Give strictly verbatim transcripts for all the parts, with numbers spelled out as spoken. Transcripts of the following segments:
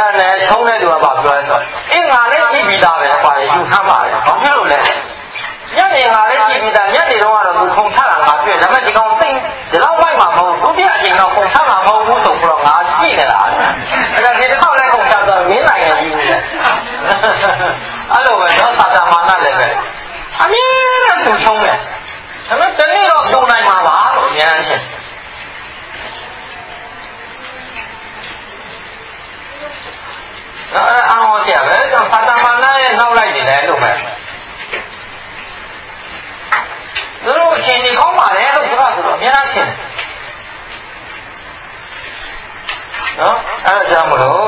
နဲ့ထုံးတဲ့သူကပါပြောဆိုအေးငါလည်းကြည့်ပြီးသားပဲပါယူထားပါလေဘာဖြစ်လို့လဲညနေငါလည်းကြည့်ပြီးသားညနေတော့ကတော့သူခုံထတာငါတွေ့ဒါပေမဲ့ဒီကောင်သိဒီလောက်ပိုက်မှာမဟုတ်ဒုတိယအချိန်တော့ခုံထမှာမဟုတ်ဘူးဆိုတော့ငါကြည့်နေတာအဲ့ဒါဒီတစ်ခေါက်လည်းခုံထတော့မင်းနိုင်ရကြီးဘူးလေအဲ့လိုပဲတော့သာသာမာနလည်းပဲအမြဲတမ်းသူထုံးတယ်ဒါပေမဲ့တနေ့တော့ထုံနိုင်မှာပါလို့အများကြီးအဲ့အောင်အောင်ဆရာပဲတော့သာသာမာနရဲ့နောက်လိုက်နေတယ်လို့ပဲသူတို့အချိန်ကြီးကောင်းပါလေလို့ပြောတာဆိုတော့အများကြီးရှင်းနော်အဲ့ဒါကြောင့်မလို့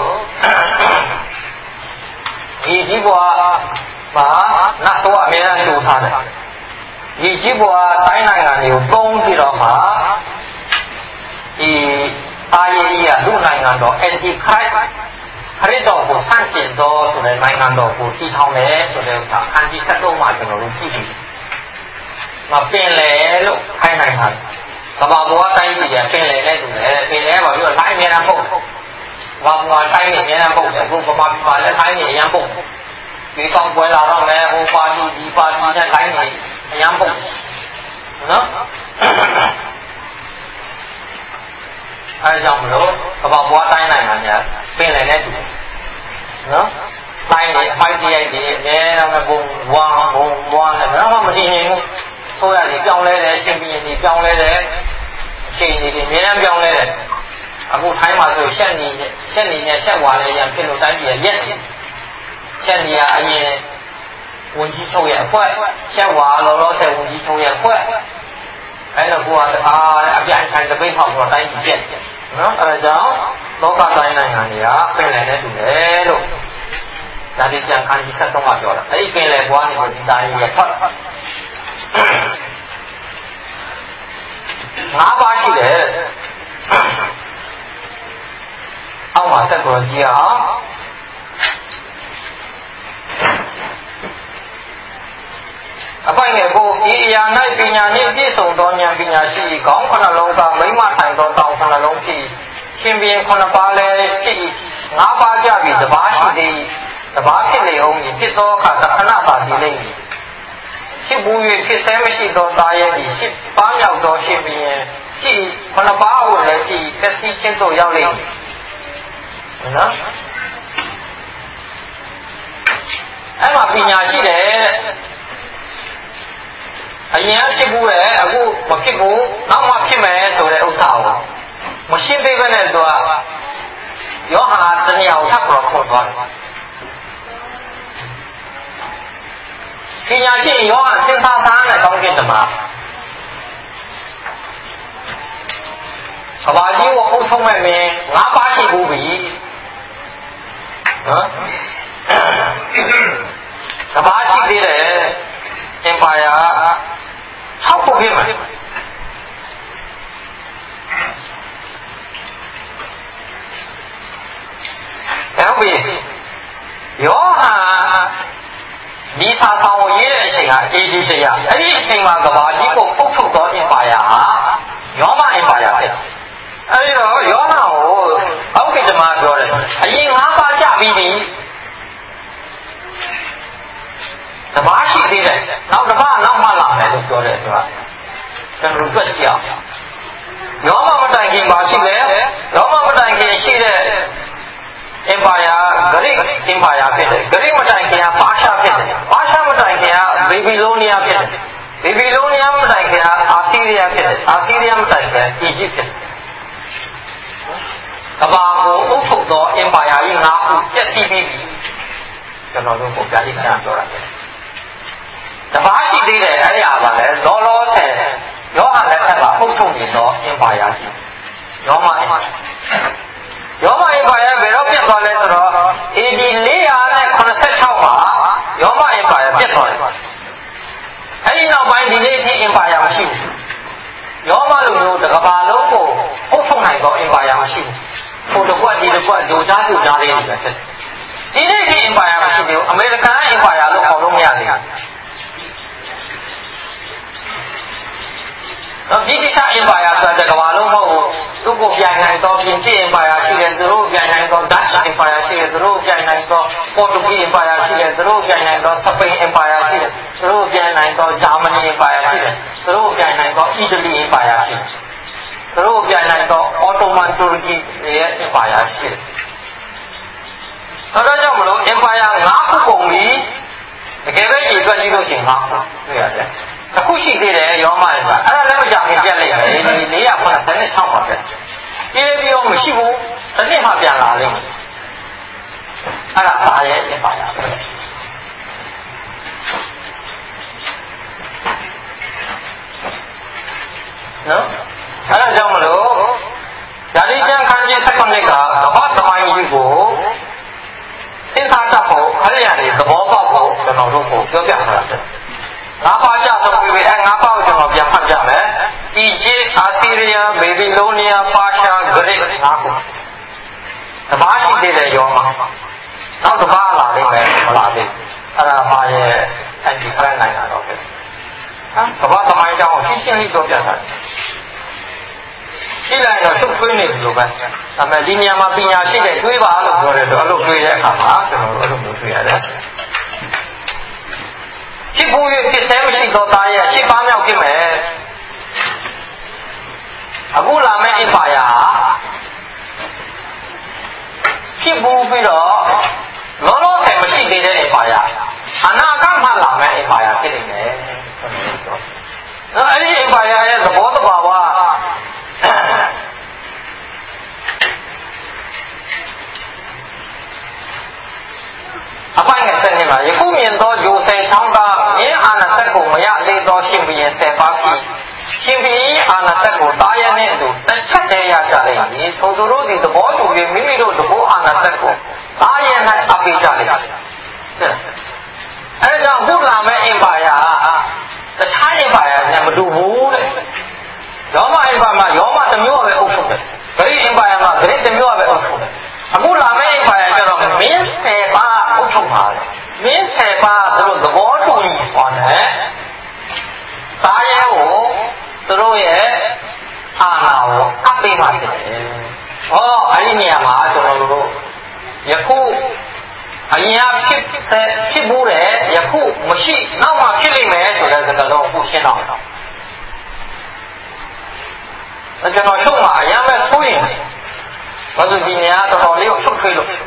ဒီဒီဘွားမှာနတ်တော်အများကြီးတူထားတယ်ဒီဒီဘွားတိုင်းနိုင်ငံတွေကိုသုံးပြီးတော့မှဒီအာယေကြီးကလူနိုင်ငံတော် anti christ ခရစ်တော်ကိုဆန့်ကျင်တော်ဆိုတဲ့နိုင်ငံတော်ကိုတည်ထောင်တယ်ဆိုတဲ့ဥစ္စာအခန်းကြီးဆက်တော့မှကျွန်တော်တို့ကြည့်ပြီးမပင်လေလို့ခိုင်းနိုင်တာကဘာဘွားတိုင်းပြည်ကပင်လေနဲ့တူတယ်ပင်လေဘာလို့တိုင်းအများအားပုတ်ဘာဘွားတိုင်းအများအားပုတ်တယ်အခုဗမာပြည်မှာလည်းတိုင်းအများပုတ်ဒီကောင်ပွဲလာတော့လည်းဟိုပါတီဒီပါတီနဲ့တိုင်းအများပုတ်နော်အဲကြောင့်မလို့ကဘာဘွားတိုင်းနိုင်ငံညာပင်လေနဲ့တူနော်တိုင်းနေအဖိုက်တရိုက်တွေအများအားဘုံဝါဘုံဝါနဲ့တော့မတည်ငြိမ်ဘူးဆိုရတယ်ပြောင်းလဲတယ်ရှင်ပြည်နေပြောင်းလဲတယ်အချိန်ကြီးတွေအများကြီးပြောင်းလဲတယ်အခုထိုင်းမှာဆိုရှက်နေရှက်နေနဲ့ရှက်ဝါလဲရံဖြစ်လို့တိုင်းပြည်ရက်နေရှက်နေရအရင်ဝန်ကြီးချုပ်ရဲ့အဖွဲ့ရှက်ဝါလောလောဆယ်ဝန်ကြီးချုပ်ရဲ့အဖွဲ့အဲ့တော့ကိုကအားအပြိုင်ဆိုင်တပိတ်ဟောက်တော့တိုင်းပြည်ပြက်နော်အဲဒါကြောင့်လောကတိုင်းနိုင်ငံတွေကပင်လယ်နဲ့တူတယ်လို့ဒါဒီကျန်ခန်းကြီးဆက်တော့မှပြောတာအဲ့ဒီပင်လယ်ဘွားနေကိုဒီတိုင်းရဲ့ထွက်ငါးပါးရှိတယ်အောက်မှာဆက်ပေါ်ကြည့်အောင်အပိုင်ငယ်ကိုဤအရာ၌ပညာနှင့်ပြည့်စုံသောဉာဏ်ပညာရှိခေါင်းခဏလုံးကမိမထိုင်သောတောင်ခဏလုံးဖြစ်ရှင်ဘီခုနှစ်ပါးလည်းဖြစ်ငါးပါးကြပြီတပါးရှိသည်တပါးဖြစ်လေအောင်ဖြစ်သောအခါသခဏသာတည်လိမ့်မည်ဖြစ်ဘူး၍ဖြစ်ဆဲမရှိသောသားရဲ့ဒီဖြစ်ပါးမြောက်သောရှင်ဘီရှိခုနှစ်ပါးကိုလည်းကြည့်ပျက်စီးခြင်းသို့ရောက်လိမ့်မည်နော်အဲ့မှာပညာရှိတယ်အရင်ဖြစ်ဘူးလေအခုမဖြစ်ဘူးနောက်မှဖြစ်မယ်ဆိုတဲ့ဥစ္စာကိုမရှင်းသေးဘဲနဲ့သူကယောဟန်တနည်းအောင်ထပ်ပြီးခေါ်သွားတယ်ပညာရှိယောဟန်စဉ်းစားသားနဲ့တောင်းကြတယ်မှာကဘာကြီးကိုအုပ်ချုပ်မဲ့မင်းငါးပါးရှိဘူးပြီနော်ကဘာရှိသေးတယ်အင်ပါယာ၆ခုဖြစ်မှာဟုတ်ပြီယောဟန်ဒီစာဆောင်ကိုရေးတဲ့အချိန်ကအေဒီတရားအဲ့ဒီအချိန်မှာကဘာကြီးကိုပုတ်ထုတ်သောအင်ပါယာဟာယောမအင်ပါယာဖြစ်အဲ့ဒီတော့ယောဟန်ကိုအောက်ကိတမပြောတယ်အရင်ငါးပါးကြပြီးပြီတပါးရှိသေးတယ်နောက်တစ်ပါးနောက်မှလာမယ်လို့ပြောတယ်သူကကျွန်တော်တွေ့ကြည့်အောင်ယောမမတိုင်ခင်ပါရှိတယ်ယောမမတိုင်ခင်ရှိတဲ့အင်ပါယာဂရိအင်ပါယာဖြစ်တယ်ဂရိမတိုင်ခင်ကဘာရှာဖြစ်တယ်ဘာရှာမတိုင်ခင်ကဘေဘီလိုနီးယားဖြစ်တယ်ဘေဘီလိုနီးယားမတိုင်ခင်ကအာဆီးရီးယားဖြစ်တယ်အာဆီးရီးယားမတိုင်ခင်အီဂျစ်ဖြစ်တယ်ကဘာကိုအုပ်ချုပ်သောအင်ပါယာကြီးငါးခုပြည့်စည်ပြီးပြီကျွန်တော်တို့ကိုပြတိခဏပြောတာတပါးရှိသေးတယ်အဲ့ဒီအားပါလေလောလောဆယ်ယောဟန်လက်ထက်မှာအုပ်ချုပ်နေသောအင်ပါယာရှိယောမအင်ပါယာယောမအင်ပါယာဘယ်တော့ပြတ်သွားလဲဆိုတော့ အေဒီလေးရာခုနှစ်ဆယ့်ခြောက်မှာယောမအင်ပါယာပြတ်သွားတယ်အဲ့ဒီနောက်ပိုင်းဒီနေ့အထိအင်ပါယာမရှိဘူးယောမလိုမျိုးတစ်ကမ္ဘာလုံးကိုအုပ်ချုပ်နိုင်သောအင်ပါယာမရှိဘူးဟိုတစ်ခွက်ဒီတစ်ခွက်ဒိုကြားဒိုကြားလေးတွေပဲဖြစ်ဒီနေ့အထိအင်ပါယာမရှိသေးဘူးအမေရိကန်အင်ပါယာလို့ခေါ်လို့မရသေးဘူးနော်ဒီတိကျအင်ပါယာဆိုတဲ့ကမ္ဘာလုံးမဟုတ်ဘူးသူ့ကိုပြန်နိုင်တော့ပြင်ပြအင်ပါယာရှိတယ်သူတို့ပြန်နိုင်တော့ Dutch Empire ရှိတယ်သူတို့ပြန်နိုင်တော့ Portuguese Empire ရှိတယ်သူတို့ပြန်နိုင်တော့ Spain Empire ရှိတယ်သူတို့ပြန်နိုင်တော့ Germany Empire ရှိတယ်သူတို့ပြန်နိုင်တော့ Italy Empire ရှိတယ်သူတို့ပြန်နိုင်တော့ Ottoman Turkey ရဲ့ Empire ရှိတယ်ဒါကြောင့်မလို့ Empire ၅ခုကုန်ပြီတကယ်ပဲရေတွက်ကြည့်လို့ရှိရင်၅ခုတွေ့ရတယ်အခုရှိသေးတယ်ရောမလည်းအဲ့ဒါလည်းမကြခင်ပြက်လိုက်ရတယ်ဒီ၄၇၆ပါပဲပြေးပြီးတော့မရှိဘူးတစ်နှစ်မှပြန်လာလိမ့်မယ်အဲ့ဒါဘာရဲ့ဖြစ်ပါလားနော်အဲ့ဒါကြောင့်မလို့ဓာတိကျမ်းခန်းကြီး၁၇ကကမ္ဘာသမိုင်းကြီးကိုသိသားတတ်ဖို့အဲ့ဒီကနေသဘောပေါက်ဖို့ကျွန်တော်တို့ကိုပြောပြထားတာငါးပါးကြဆုံးပြီးပြီအဲငါးပါးကိုကျွန်တော်ပြန်ဖတ်ပြမယ်။ Egypt, Assyria, Babylonia, Persia, Greek ငါးခုတပါးရှိသေးတယ်ရောမှာနောက်တပါးလာလိမ့်မယ်မလာသေးဘူးအဲ့ဒါပါရဲ့အန်တီဖရန်နိုင်တာတော့ပဲဟာကမ္ဘာသမိုင်းကြောင်းကိုရှင်းရှင်းလေးပြောပြတာရှင်းလိုက်တော့ရှုပ်ထွေးနေပြီလို့ပဲဒါပေမဲ့ဒီနေရာမှာပညာရှိတဲ့တွေးပါလို့ပြောတယ်ဆိုအဲ့လိုတွေးတဲ့အခါမှာကျွန်တော်တို့အဲ့လိုမျိုးတွေးရတယ်ဖြစ်ဖို့ရဖြစ်ဆဲမရှိတော့သားရဲ့ရှစ်ပါးမြောက်ဖြစ်မယ်အခုလာမယ့်အင်ပါယာဖြစ်ဖို့ပြီးတော့လောလောဆယ်မရှိသေးတဲ့အင်ပါယာအနာဂတ်မှလာမယ့်အင်ပါယာဖြစ်နေတယ်ဆိုတော့အဲ့ဒီအင်ပါယာရဲ့သဘောတဘာဝအပိုင်းငယ်ဆက်နေမှာယခုမြင်သောဂျိုစိန်ချောင်းသားမြင်းအာဏာသက်ကိုမရသေးသောရှင်ဘုရင်ဆယ်ပါးရှိရှင်ဘုရင်အာဏာသက်ကိုတာရနှင့်အတူတစ်ချက်တည်းရကြလိမ့်မည်ထိုသူတို့သည်သဘောတူ၍မိမိတို့သဘောအာဏာသက်ကိုတာရ၌အပိကြလိမ့်မယ်အဲဒါကြောင့်ဘုရားမဲ့အင်ပါယာတခြားအင်ပါယာနဲ့မတူဘူးတဲ့ရောမအင်ပါယာမှာရောမတစ်မျိုးပဲအုပ်ချုပ်တယ်ဂရိအင်ပါယာမှာဂရိတစ်မျိုးပဲအုပ်ချုပ်တယ်အခုလာမယ့်အင်ပါယာကျတော့မင်းဆယ်ပါးအုပ်ချုပ်ပါလေမင်းဆယ်ပါးသူတို့သဘောတူညီသွားတယ်တာရဲကိုသူတို့ရဲ့အာဏာကိုအပ်ပေးမှဖြစ်တယ်ဟောအဲ့ဒီနေရာမှာကျွန်တော်တို့ယခုအရင်ဖြစ်ဖြစ်ဘူးတယ်ယခုမရှိနောက်မှဖြစ်လိမ့်မယ်ဆိုတဲ့စကားလုံးအခုရှင်းတော့တယ်အဲကျွန်တော်ရှုံးမှာအရင်ပဲဆိုရင်ဘာလို့ဒီနေရာတော်တော်လေးကိုရှုပ်ထွေးလို့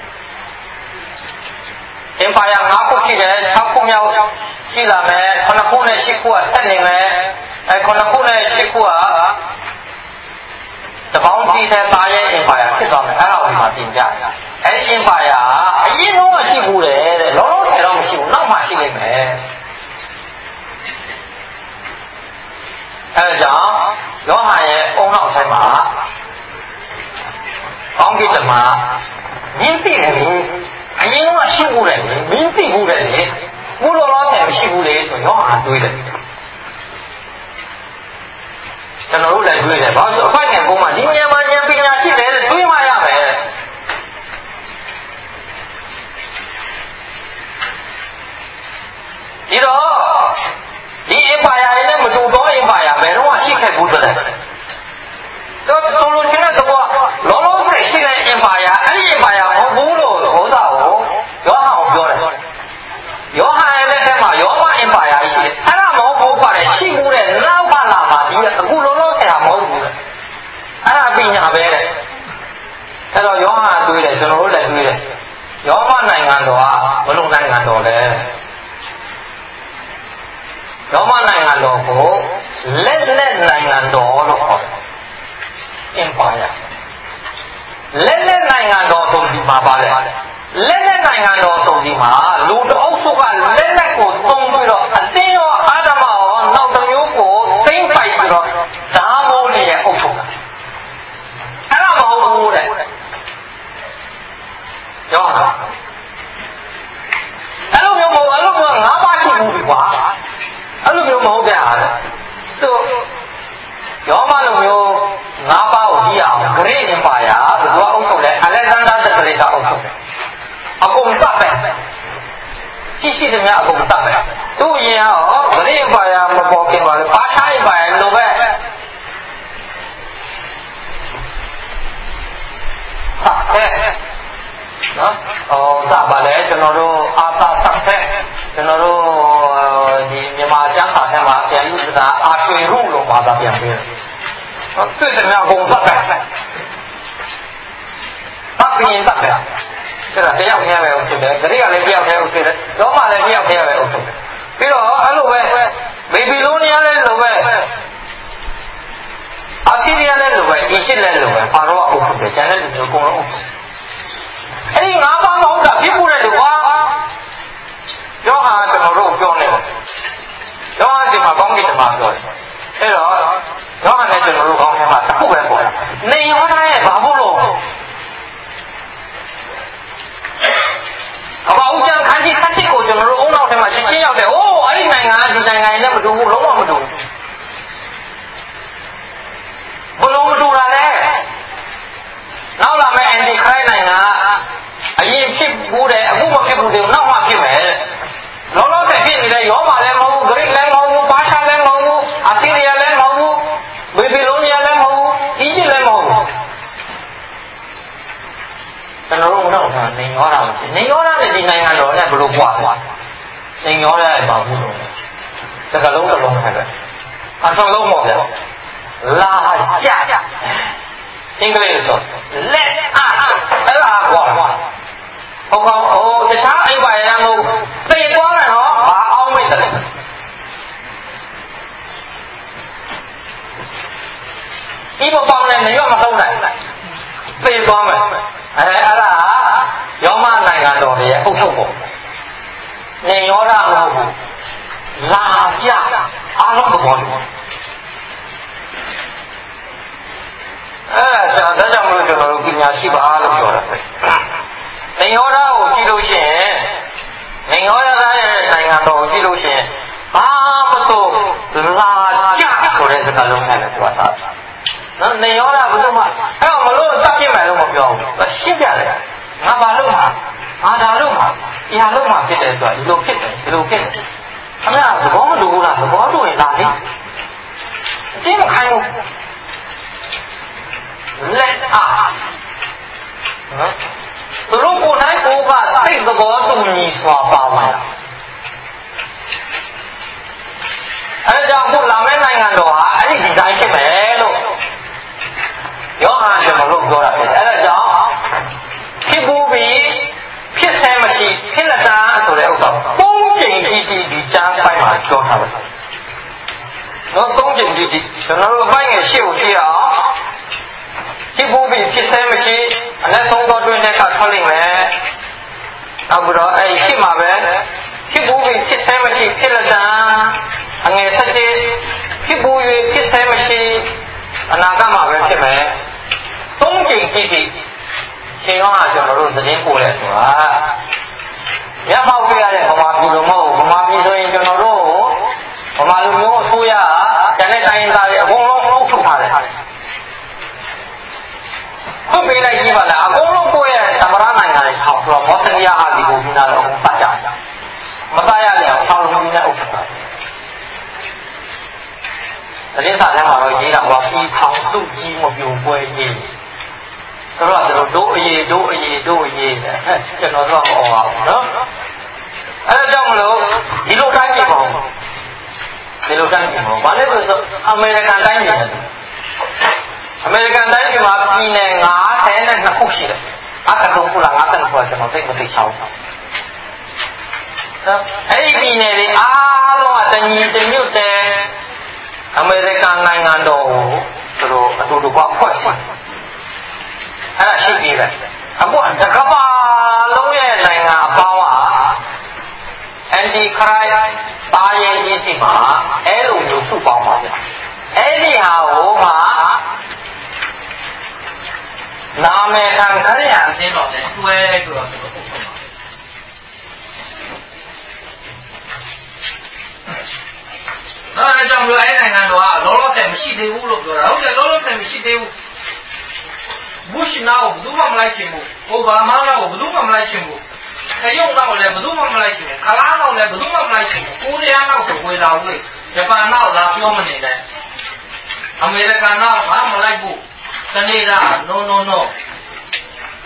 အင်ပါယာ၅ခုရှိတယ်၆ခုမြောက်ရှိလာမယ်ခုနှစ်ခုနဲ့၈ခုကဆက်နေမယ်အဲခုနှစ်ခုနဲ့၈ခုကတပေါင်းကြီးတဲ့သားရဲ့အင်ပါယာဖြစ်သွားမယ်အဲ့ဒါကိုဒီမှာပြင်ပြတယ်အဲ့ဒီအင်ပါယာအရင်တော့ရှိဘူးတယ်တဲ့လောလောဆယ်တော့မရှိဘူးနောက်မှရှိနေမယ်အဲဒါကြောင့်ယောဟန်ရဲ့အုံနောက်ထဲမှာကောင်းကင်တမန်မြင်သိတယ်လေအရင်ကရှိဘူးတယ်လေမင်းသိဘူးတယ်လေဘူးလောလောဆယ်မရှိဘူးလေဆိုရောဟာတွေးတယ်ကျွန်တော်တို့လည်းတွေးတယ်ဘာလို့အဖိုက်ငယ်ကုန်းမှာဒီနေရာမှာဉာဏ်ပညာရှိတယ်တွေးမှရမယ်ဒီတော့ဒီအင်ပါယာနဲ့မတူသောအင်ပါယာဘယ်တော့မှရှိခဲ့ဘူးတဲ့တော့ဆိုလိုချင်တဲ့သဘောလောလောဆယ်ရှိတဲ့အင်ပါယာအဲ့ဒီအင်ပါယာမဟုတ်ဘူးလို့ဘုရားကိုယောဟန်ကိုပြောတယ်ယောဟန်ရဲ့လက်ထက်မှာယောမအင်ပါယာရှိတယ်အဲ့ဒါမဟုတ်ဘူးပါတယ်ရှိဘူးတဲ့နောက်ကလာမှာဒီအခုလောလောဆယ်ကမဟုတ်ဘူးအဲ့ဒါပညာပဲတဲ့အဲ့တော့ယောဟန်တွေးတယ်ကျွန်တော်တို့လည်းတွေးတယ်ယောမနိုင်ငံတော်ကဘယ်လိုနိုင်ငံတော်လဲယောမနိုင်ငံတော်ကိုလက်လက်နိုင်ငံတော်လို့ခေါ်တယ်အင်ပါယာလက်လက်နိုင်ငံတော်ဆိုဒီမှာပါလေလက်လက်နိုင်ငံတော်ဆိုဒီမှာလူတအုပ်စုကလက်လက်ကိုသုံးပြီးတော့အတင်းရောအာဓမရောနောက်တစ်မျိုးကိုသိမ့်ပိုက်ပြီးတော့ဓာမိုးလေးရဲ့အုပ်စုအဲ့ဒါမဟုတ်ဘူးတဲ့ရောဟာအဲ့လိုမျိုးမဟုတ်အဲ့လိုမျိုးငါးပါးရှိဘူးကွာအဲ့လိုမျိုးမဟုတ်တဲ့ဟာလေဆိုရောမလိုမျိုးငါးပါးကိုကြည့်အောင်ဂရိအင်ပါယာဘယ်သူကအုပ်ချုပ်လဲအလက်ဇန္ဒာတဂရိကအုပ်ချုပ်တယ်အကုန်တတ်ပဲရှိရှိသမျှအကုန်တတ်ပဲသူ့ရင်ရောဂရိအင်ပါယာမပေါ်ခင်ပါလေပါရှားအင်ပါယာလိုပဲ success နော်ဟောစပါလေကျွန်တော်တို့အာသာ success ကျွန်တော်တို့ဒီမြန်မာကျမ်းစာထဲမှာဆရာကြီးကအာရွှေရုလို့ဘာသာပြန်ပေးတယ်ဟုတ်တွေ့တယ်များဘုံပတ်တယ်ပတ်ပြင်းပတ်တယ်အဲ့ဒါတယောက်တည်းပဲဟုတ်တယ်ဂရိကလည်းတယောက်တည်းဟုတ်တယ်ရောမလည်းတယောက်တည်းပဲဟုတ်တယ်ပြီးတော့အဲ့လိုပဲဘေဘီလိုနီးယားလည်းလိုပဲအာဆီရီးယားလည်းလိုပဲအီဂျစ်လည်းလိုပဲဖာရောအုပ်ဟုတ်တယ်ကျန်တဲ့လူမျိုးအကုန်လုံးအုပ်အဲ့ဒီငါးပါးမဟုတ်တာဖြစ်ဖို့တဲ့လူကွာပြောဟာကျွန်တော်တို့ပြောနေတယ်ပြောဟာဒီမှာကောင်းကင်မှာပြောတယ်အဲ့တော့ပြောဟာလည်းကျွန်တော်တို့ကောင်းထဲမှာတစ်ခုပဲပေါ်တယ်နေရောသားရဲ့ဘာဖို့လို့အဘောက်ကျန်ခန်းကြီးဆက်စ်ကိုကျွန်တော်တို့အုံနောက်ထဲမှာချင်းချင်းရောက်တယ်အိုးအဲ့ဒီနိုင်ငံကဒီနိုင်ငံနဲ့မတူဘူးလုံးဝမတူဘူးဘလုံးမတူတာလေနောက်လာမယ့်အန်တီခရိုင်းနိုင်ငံကအရင်ဖြစ်ဘူးတယ်အခုမဖြစ်ဘူးတယ်နောက်မှဖြစ်မယ်လောလောဆယ်ဖြစ်နေတဲ့ရောမာလည်းမဟုတ်ဘူးဂရိလည်းမဟုတ်ဘူးပါရှားလည်းမဟုတ်ဘူးအာဆီရီးယားလည်းမဟုတ်ဘူးဘေဘီလိုနီးယားလည်းမဟုတ်ဘူးအီဂျစ်လည်းမဟုတ်ဘူးကျွန်တော်တို့ကတော့နေရောတာနေရောတာနဲ့ဒီနိုင်ငံတော်နဲ့ဘယ်လိုကြွားသွားနေရောတဲ့ဘာဘူးလို့တကလုံးတစ်လုံးပဲအဆုံးလုံးပေါ့ဗျာလာကြအင်္ဂလိပ်လိုလက်အားအဲ့ဒါကွာဟုတ်ကောဟိုတခြားအိပ်ပါရမ်းလို့သိသွားတယ်နော်ဘာအောင်မိတ်တယ်ဒီမပေါင်းနဲ့နေရမဆုံးနိုင်သိသွားမယ်အဲအဲ့ဒါရောမနိုင်ငံတော်ရဲ့အုပ်ချုပ်ပုံနေရောတာမဟုတ်ဘူးလာကြအားလုံးသဘောတူအဲဒါဒါကြောင့်မလို့ကျွန်တော်တို့ပညာရှိပါလို့ပြောတာနေရောတာကိုကြည့်လို့ရှိရင်နေရောတာရဲ့နိုင်ငံတော်ကိုကြည့်လို့ရှိရင်ဘာမဆိုလာကြဆိုတဲ့စကားလုံးနဲ့လည်းပြောတာနော်နေရောတာဘယ်လိုမှအဲ့တော့မလို့စပြစ်မယ်လို့မပြောဘူးရှင်းပြတယ်ငါဘာလို့မှာငါဒါလို့မှာအရာလို့မှာဖြစ်တယ်ဆိုတာဒီလိုဖြစ်တယ်ဒီလိုဖြစ်တယ်ခင်ဗျာသဘောမတူဘူးလားသဘောတူရင်လာလေအတင်းမခိုင်းဘူးလက်အားနော်သူတို့ကိုယ်နိုင်ကိုကစိတ်သဘောတူညီစွာပါမယ်အဲကြောင့်ခုလာမယ့်နိုင်ငံတော်ဟာအဲ့ဒီဒီဇိုင်းဖြစ်မယ်လို့ရောဟာကျွန်တော်တို့ပြောတာဖြစ်တယ်အဲဒါကြောင့်ဖြစ်ဘူးပြီးဖြစ်ဆဲမရှိဖြစ်လက်တာဆိုတဲ့ဥစ္စာသုံးချိန်ကြည့်ကြည့်ဒီချမ်းပိုင်းမှာပြောထားပါတယ်နော်သုံးချိန်ကြည့်ကြည့်ကျွန်တော်တို့အပိုင်းငယ်ရှေ့ကိုကြည့်အောင်ဖြစ်ဘူးပြီးဖြစ်ဆဲမရှိအနက်ဆုံးသောတွင်းနဲ့ကထွက်လိမ့်မယ်နောက်ပြီးတော့အဲ့ဒီရှေ့မှာပဲဖြစ်ဘူးပြီးဖြစ်ဆဲမရှိဖြစ်လက်တာအငယ်ဆက်တဲ့ဖြစ်ဘူး၍ဖြစ်ဆဲမရှိအနာဂတ်မှာပဲဖြစ်မယ်သုံးချိန်ကြည့်ကြည့်ချိန်ရောကျွန်တော်တို့သတင်းပို့လဲဆိုတာရပောက်ပြရတဲ့ဗမာပြည်လိုမဟုတ်ဗမာပြည်ဆိုရင်ကျွန်တော်တို့ဗမာလူမျိုးအစိုးရကျန်တဲ့တိုင်းသားတွေအကုန်လုံးအုပ်ချုပ်ထားတယ်ဟုတ်ပြီလိုက်ကြည့်ပါလားအကုန်လုံးကိုယ့်ရဲ့သမရနိုင်ငံတွေထောင်ဆိုတော့ဘော့စနီးယားဟာဒီကိုပြီးလာတော့အကုန်ပတ်ကြတယ်မပတ်ရလေအောင်ထောင်လုံးကြီးနဲ့အုပ်ချုပ်တာသတင်းစာထဲမှာတော့ရေးတာကပြီးထောင်စုကြီးမပြိုပွဲရေးဆိုတော့တို့တို့အရေးတို့အရေးတို့အရေးကျွန်တော်တို့ဟောပါဘူးနော်အဲဒါကြောင့်မလို့ဒီလိုတိုင်းပြည်ပေါ့ဒီလိုတိုင်းပြည်ပေါ့ဘာလဲဆိုတော့အမေရိကန်တိုင်းပြည်အမေရိကန်တိုင်းပြည်မှာပြည်နယ်၅၂ခုရှိတယ်အခါတော့ခုလာ၅၂ခုကျွန်တော်သိမသိချောင်းအဲ့ဒီပြည်နယ်တွေအားလုံးအတညီတညွတ်တယ်အမေရိကန်နိုင်ငံတော်ကိုတို့အတူတူကဖွဲ့စည်းအဲ့ဒါရှိပြီပဲအခုတကဘာလုံးရဲ့နိုင်ငံအပေါင်းဟာအန်တီခရိုင်ပါရင်ကြီးစီမှာအဲ့လိုမျိုးစုပေါင်းပါဗျအဲ့ဒီဟာကိုမှနာမည်ခံခရရအစင်းတော်နဲ့တွဲဆိုတော့ကျွန်တော်ပုတ်ဆုံးပါအဲ့ဒါကြောင့်လို့အဲ့နိုင်ငံတော်ကလောလောဆယ်မရှိသေးဘူးလို့ပြောတာဟုတ်တယ်လောလောဆယ်မရှိသေးဘူးဘူရှ်နာကိုဘယ်သူမှမလိုက်ချင်ဘူးအိုဘားမားကိုဘယ်သူမှမလိုက်ချင်ဘူးခရုံတော့လည်းဘယ်သူမှမလိုက်ချင်ဘူးခလားတော့လည်းဘယ်သူမှမလိုက်ချင်ဘူးကိုရီးယားတော့ကိုဝင်လာဘူးဂျပန်တော့လာပြောမနေနဲ့အမေရိကန်တော့ဘာမှမလိုက်ဘူးတနေ့က no no no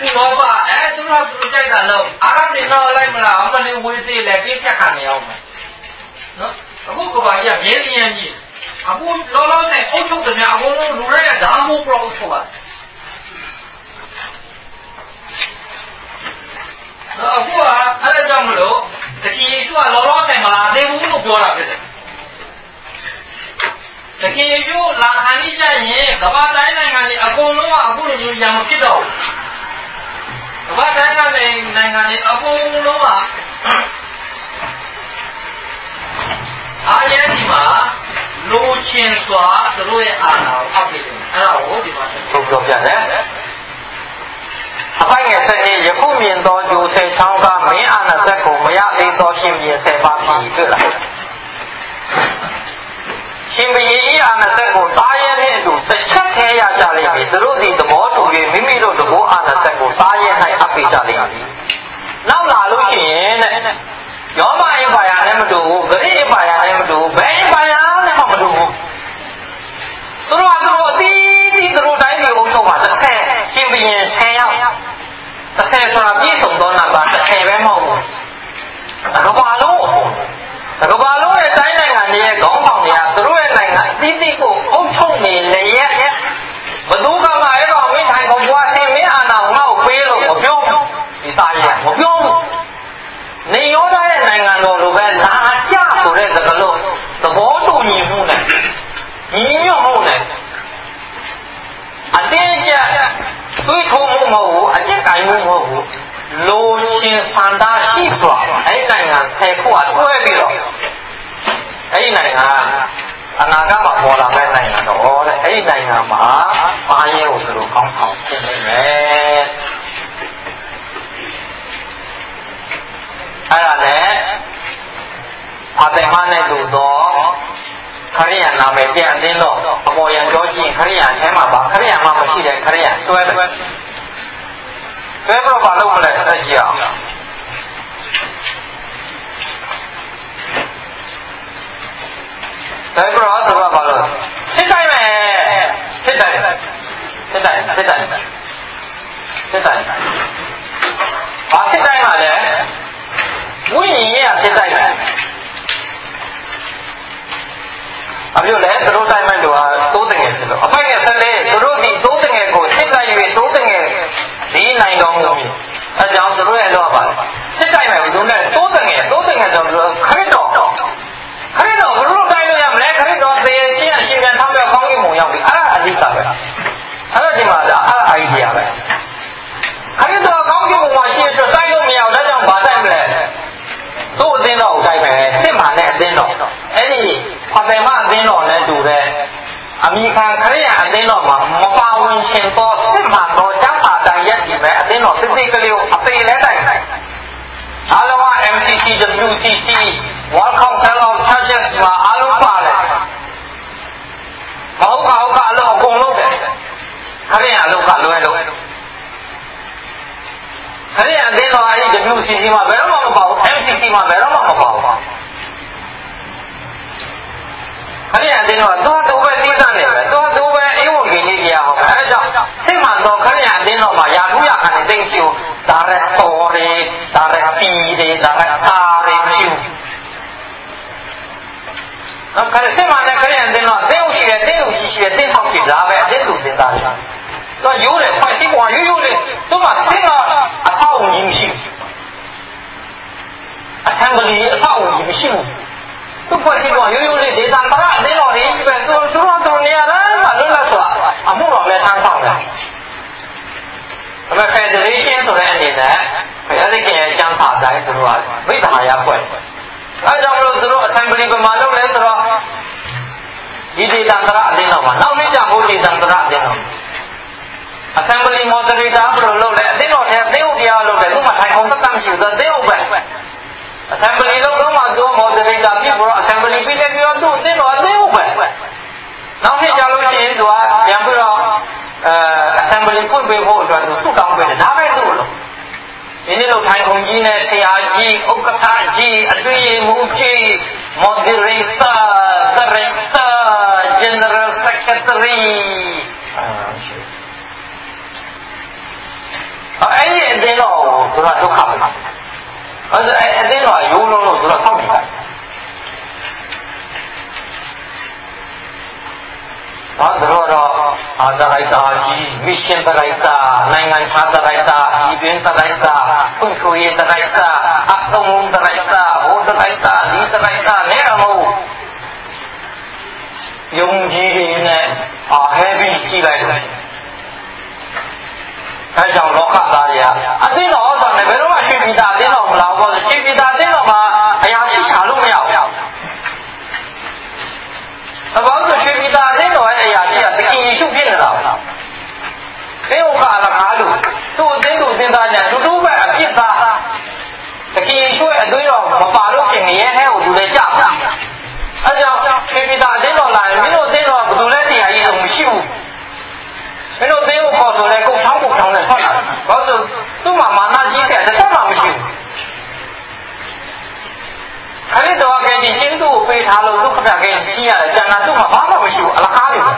လောဘအဲသူတို့သူကြိုက်တာလို့အာရတင်တော့လိုက်မလားအမလေးဝေးသေးလဲပြည့်ပြတ်ခံနေအောင်မယ်နော်အခုကဘာကြီးကမြဲမြဲကြီးအခုလောလောဆယ်အုပ်ချုပ်တယ်များအကုန်လုံးလူရဲဓာတ်မိုးပြောအုပ်ချုပ်ပါအခုကအဲ့ဒါကြောင့်မလို့တခင်ယေရှုကလောလောဆယ်မလာသေးဘူးလို့ပြောတာဖြစ်တယ်တခင်ယေရှုလာခါနေကြရင်ကမ္ဘာတိုင်းနိုင်ငံတွေအကုန်လုံးကအခုလိုမျိုးရံမဖြစ်တော့ဘူးကမ္ဘာတိုင်းနိုင်ငံတွေအကုန်လုံးကအားရဒီမှာလိုချင်စွာသူတို့ရဲ့အာဏာကိုအောက်ပြီးတယ်အဲ့ဒါကိုဒီမှာထုတ်ပြောပြတယ်အပိုင်ငယ်ဆက်ကြီးယခုမြင်သောဂျိုဆယ်ချောင်းကမင်းအာဏာသက်ကိုမရသေးသောရှင်ဘုရင်ဆယ်ပါးဖြစ်တွေ့လာရှင်ဘုရင်ဤအာဏာသက်ကိုတားရဲတဲ့အတူတစ်ချက်ထဲရကြလိမ့်မည်သူတို့သည်သဘောတူ၍မိမိတို့တဘောအာဏာသက်ကိုတားရဲ၌အပ်ပေးကြလိမ့်မည်နောက်လာလို့ရှိရင်တဲ့ယောမအင်ပါယာနဲ့မတူဘူးဂရိအင်ပါယာနဲ့မတူဘူးဘယ်အင်ပါယာနဲ့မှမတူဘူးသူတို့ကသူတို့အသီးသီးသူတို့တိုင်းပြည်အုပ်ချုပ်မှာတစ်ဆယ်ရှင်ဘုရင်ဆယ်ယောက်တစ်ဆယ်ဆိုတာပြည့်စုံသောနံပါတ်တစ်ဆယ်ပဲမဟုတ်ဘူးကမ္ဘာလုံးကမ္ဘာလုံးရဲ့တိုင်းနိုင်ငံတွေရဲ့ခေါင်းဆောင်တွေကသူတို့ရဲ့နိုင်ငံအသီးသီးကိုအုပ်ချုပ်နေလေရဲ့ဘယ်သူကမှအဲ့တော့ဝိထိုင်ကောင်ဘွားဆင်းမင်းအာဏာငေါ့ပေးလို့မပြောဘူးဒီသားကြီးကမပြောဘူးနေရောတဲ့နိုင်ငံတော်လိုပဲလာကြဆိုတဲ့သဘောလုံးသဘောတူညီမှုနဲ့ညီညွတ်မှုနဲ့အတင်းကျပ်သွေးထိုးမှုမဟုတ်ဘူးအကျက်ကင်မှုမဟုတ်ဘူးလိုချင်ဆန္ဒရှိစွာအဲ့နိုင်ငံဆယ်ခုအတွဲပြီးတော့အဲ့နိုင်ငံအနာဂတ်မှာပေါ်လာမယ့်နိုင်ငံတော်တဲ့အဲ့နိုင်ငံမှာဘာရဲကိုသူတို့ကောင်းဆောင်ပြင်နေမယ်အဲ့ဒါနဲ့အတေမနဲ့တူတော့ခရိယာနာမည်ပြန်အတင်းတော့အပေါ်ရန်ကြောကြည့်ခရိယာအဲမှာပါခရိယာမှမရှိတဲ့ခရိယာတွဲတယ်တွဲပြီးတော့ဘာလုပ်မလဲဆက်ကြည့်အောင်တွဲပြီးတော့သူကဘာလို့စစ်တိုင်းပဲစစ်တိုင်းစစ်တိုင်းစစ်တိုင်းစစ်တိုင်းဘာစစ်တိုင်းပါလဲဝိညာဉ်ရေးစစ်တိုင်းပဲအပြောလဲသူတို့တိုင်းမဲ့သူကသိုးတငယ်ဖြစ်လို့အပိုက်နဲ့ဆက်လေသူတို့ဒီသိုးတငယ်ကိုစစ်တိုင်း၍သိုးတငယ်ဒီနိုင်တော်မူအဲကြောင့်သူတို့ရဲ့တော့ပါစစ်တိုင်းမဲ့ဘုံနဲ့သိုးတငယ်သိုးတငယ်ဆိုတော့ခရစ်တော်ခရစ်တော်ဘုရုတိုင်းလို့ရမလဲခရစ်တော်သေခြင်းအရှင်ပြန်ထောက်ပြောကောင်းကင်ဘုံရောက်ပြီအဲ့ဒါအဓိကပဲအဲ့တော့ဒီမှာဒါအဲ့အိုင်ဒီယာပဲခရစ်တော်ကောင်းကင်ဘုံမှာရှိတဲ့တိုင်းလို့မရဘူးဒါကြောင့်ဗာတိုင်းမလဲသူ့အသင်းတော်ကိုတိုက်ပဲစစ်မှန်တဲ့အသင်းတော်အဲ့ဒီဖတ်တယ်မအသင်းတော်နဲ့တူတဲ့အမိခံခရိယာအသင်းတော်မှာမပါဝင်ရှင်သောစစ်မှန်သောကျမ်းစာတိုင်းရက်ဒီပဲအသင်းတော်စစ်စစ်ကလေးကိုအပေလဲတိုက်တယ်အားလုံးက M C C W C C World Council of Churches မှာအားလုံးပါတယ်မဟုတ်ပါဘူးကအလုံးအကုန်လုံးတယ်ခရိယာအလုံးကလွယ်လို့ခရိယာအသင်းတော်အဲ့ဒီ W C C မှာဘယ်တော့မှမပါဘူး M C C မှာဘယ်တော့မှမပါဘူးခရိယာအသင်းတော်ကတော့သူပဲသိစနေပဲသူသူပဲအေဝံဂေလိတရားဟောအဲဒါကြောင့်စစ်မှန်သောခရိယာအသင်းတော်မှာယာထုရခံတဲ့သိကျိုးဒါရတော်တွေဒါရပီတွေဒါရအာတွေမရှိဘူးနော်ခရိစစ်မှန်တဲ့ခရိယာအသင်းတော်သိဥရှိတယ်သိဥရှိရှိတယ်သိဟောက်ရှိဒါပဲအသင်းသူသင်သားတယ်သူရိုးတယ်ဖွဲ့စည်းပေါ်ရိုးရိုးလေးသူမှစစ်ကအဆောက်အဦကြီးမရှိဘူးအဆမ်ဘလီအဆောက်အဦကြီးမရှိဘူးသူဖွဲ့စည်းပေါ်ရိုးရိုးလေးဒေသန္တရအသင်းတော်တွေပဲသူသူတို့တော်နေရတာကလွတ်လပ်စွာအမှုတော်လည်းထမ်းဆောင်တယ်ဒါပေမဲ့ Federation ဆိုတဲ့အနေနဲ့ဘုရားသခင်ရဲ့ကျမ်းစာအတိုင်းသူတို့ကဝိသဟာယဖွဲ့အဲကြောင့်မလို့သူတို့ Assembly ပမာလုပ်လဲဆိုတော့ဒီဒေသန္တရအသင်းတော်မှာနောက်နေ့ကျဖို့ဒေသန္တရအသင်းတော်Assembly moderator ဘယ်လိုလုပ်လဲအသင်းတော်ထဲသိဥတရားလုပ်တယ်သူမှထိုင်အောင်သက်တမ်းမရှိဘူးသိဥပဲ Assembly လုပ်တော့မှသူ moderator ဖြစ်ပြီးတော့ Assembly ပြီးတယ်ပြီးတော့သူအသင်းတော်သိဥပဲနောက်နေ့ကျလို့ရှိရင်သူကပြန်ပြီးတော့အဲ Assembly ဖွင့်ပေးဖို့အတွက်သူဆုတောင်းပေးတယ်ဒါပဲသူ့လို့ဒီနေ့လို့ထိုင်ကုန်ကြီးနဲ့ဆရာကြီးဥက္ကဋ္ဌကြီးအတွင်းရေးမှူးကြီး moderator director general secretary အဲ့ဒီအတင်းတော်ကိုသူကဒုက္ခပဲအဲ့ဒါအတင်းတော်ရိုးလုံးလို့သူကဖောက်နေတာဘာလို့တော့အာဒရိုက်တာကြီးမစ်ရှင်ဒရိုက်တာနိုင်ငံခြားဒရိုက်တာဒီတွင်ဒရိုက်တာဖွံ့ဖြိုးရေးဒရိုက်တာအကုံဒရိုက်တာဟိုဒရိုက်တာဒီဒရိုက်တာနဲ့အမို့ယုံကြည်ခြင်းနဲ့အာဟဲပြီးကြည့်လိုက်တယ်အဲကြောင့်လောကသားတွေကအသိတော်ဆိုတယ်ဘယ်တော့မှရှိပြီးသားအသိတော်မလားဘောရှိပြီးသားအသိတော်မှာအရာရှိချလို့မရဘူးအဘောဆိုရှိပြီးသားအသိတော်ရဲ့အရာရှိကတကယ်ယေရှုဖြစ်နေတာပဲအဲဥက္ကလကားလို့သူ့အသိသူအသိသားညာတူတူပဲအပြစ်သားတကယ်ယေရှုရဲ့အသွေးတော်မပါလို့ဖြစ်နေရဲ့အဲကိုသူလည်းကြောက်တာအဲကြောင့်ရှိပြီးသားအသိတော်လာရင်မင်းတို့အသိတော်ကဘယ်သူလဲတရားကြီးလို့မရှိဘူးမင်းတို့သိဖို့ခေါ်ဆိုလဲကိုချောင်းကိုချောင်းနဲ့ထွက်လာတယ်ဘာလို့သူ့မှာမာနကြီးတဲ့တစ်ချက်မှမရှိဘူးခရစ်တော်ကဒီရှင်းသူ့ကိုပေးထားလို့ဒုက္ခပြခဲ့ရှင်းရတယ်ကျန်တာသူ့မှာဘာမှမရှိဘူးအလကားတွေဒါ